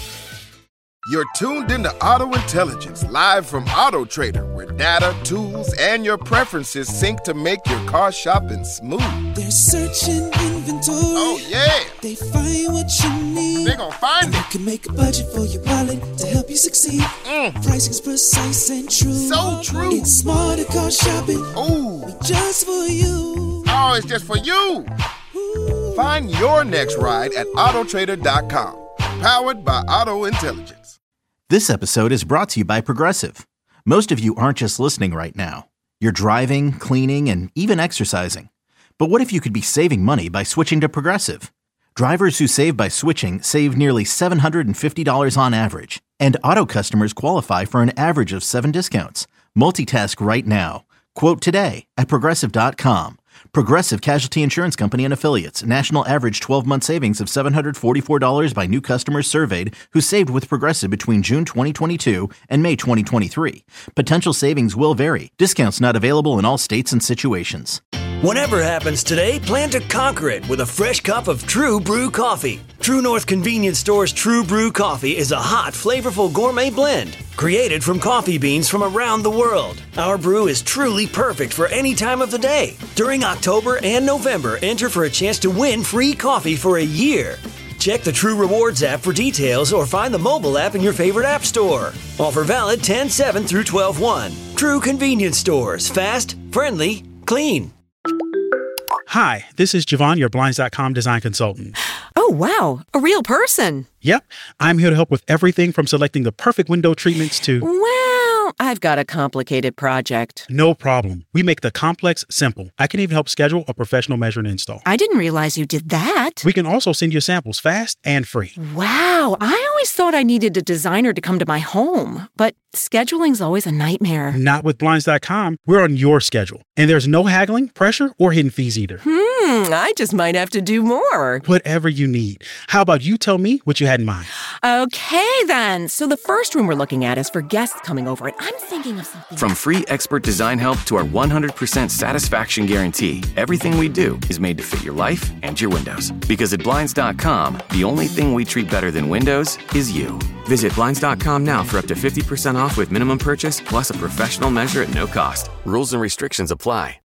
You're tuned into Auto Intelligence, live from Auto Trader, where data, tools, and your preferences sync to make your car shopping smooth.
They're searching inventory.
Oh, yeah.
They find what you need.
They're gonna find
and
it.
You can make a budget for your wallet to help you succeed. Mm. Pricing's precise and true.
So true.
It's smarter car shopping.
Ooh.
Just for you.
Oh, it's just for you. Find your next ride at auto trader dot com. Powered by Auto Intelligence.
This episode is brought to you by Progressive. Most of you aren't just listening right now. You're driving, cleaning, and even exercising. But what if you could be saving money by switching to Progressive? Drivers who save by switching save nearly seven hundred fifty dollars on average. And auto customers qualify for an average of seven discounts. Multitask right now. Quote today at progressive dot com. Progressive Casualty Insurance Company and Affiliates. National average twelve-month savings of seven hundred forty-four dollars by new customers surveyed who saved with Progressive between June twenty twenty-two and May twenty twenty-three. Potential savings will vary. Discounts not available in all states and situations.
Whatever happens today, plan to conquer it with a fresh cup of True Brew coffee. True North Convenience Store's True Brew coffee is a hot, flavorful gourmet blend created from coffee beans from around the world. Our brew is truly perfect for any time of the day. During October and November, enter for a chance to win free coffee for a year. Check the True Rewards app for details or find the mobile app in your favorite app store. Offer valid ten seven through twelve one. True Convenience Stores. Fast, friendly, clean.
Hi, this is Javon, your Blinds dot com design consultant.
Oh, wow. A real person.
Yep. I'm here to help with everything from selecting the perfect window treatments to...
Well, I've got a complicated project.
No problem. We make the complex simple. I can even help schedule a professional measure and install.
I didn't realize you did that.
We can also send you samples fast and free.
Wow. I always thought I needed a designer to come to my home, but scheduling's always a nightmare.
Not with Blinds dot com. We're on your schedule. And there's no haggling, pressure, or hidden fees either.
Hmm, I just might have to do more.
Whatever you need. How about you tell me what you had in mind?
Okay, then. So the first room we're looking at is for guests coming over, and I'm thinking of something...
From free expert design help to our one hundred percent satisfaction guarantee, everything we do is made to fit your life and your windows. Because at Blinds dot com, the only thing we treat better than windows is you. Visit Blinds dot com now for up to fifty percent off with minimum purchase, plus a professional measure at no cost. Rules and restrictions apply.